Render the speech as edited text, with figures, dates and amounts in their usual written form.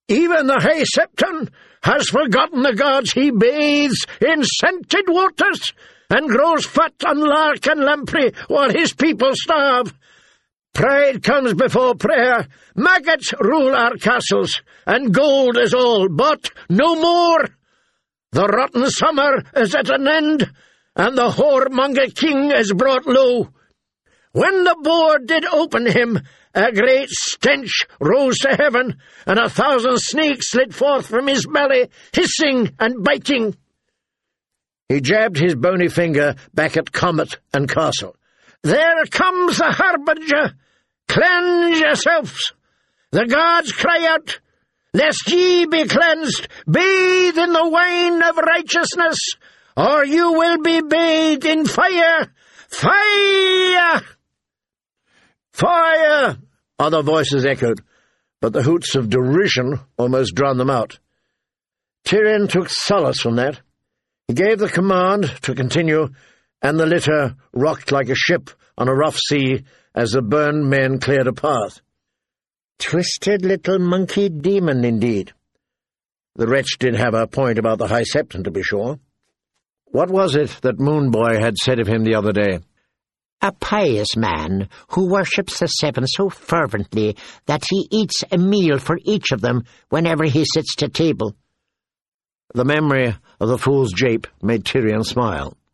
Even the High Septon has forgotten the gods he bathes in scented waters, and grows fat on lark and lamprey while his people starve. Pride comes before prayer, maggots rule our castles, and gold is all, but no more. The rotten summer is at an end, and the whoremonger king is brought low. When the boar did open him, a great stench rose to heaven, and 1,000 snakes slid forth from his belly, hissing and biting. He jabbed his bony finger back at Comet and Castle. There comes the harbinger! Cleanse yourselves! The gods cry out, lest ye be cleansed, bathe in the wine of righteousness, or you will be bathed in fire! Fire! Fire! Other voices echoed, but the hoots of derision almost drowned them out. Tyrion took solace from that. He gave the command to continue, and the litter rocked like a ship on a rough sea as the burned men cleared a path. Twisted little monkey demon, indeed. The wretch did have a point about the High Septon, to be sure. What was it that Moonboy had said of him the other day? A pious man who worships the seven so fervently that he eats a meal for each of them whenever he sits to table. The memory of the fool's jape made Tyrion smile.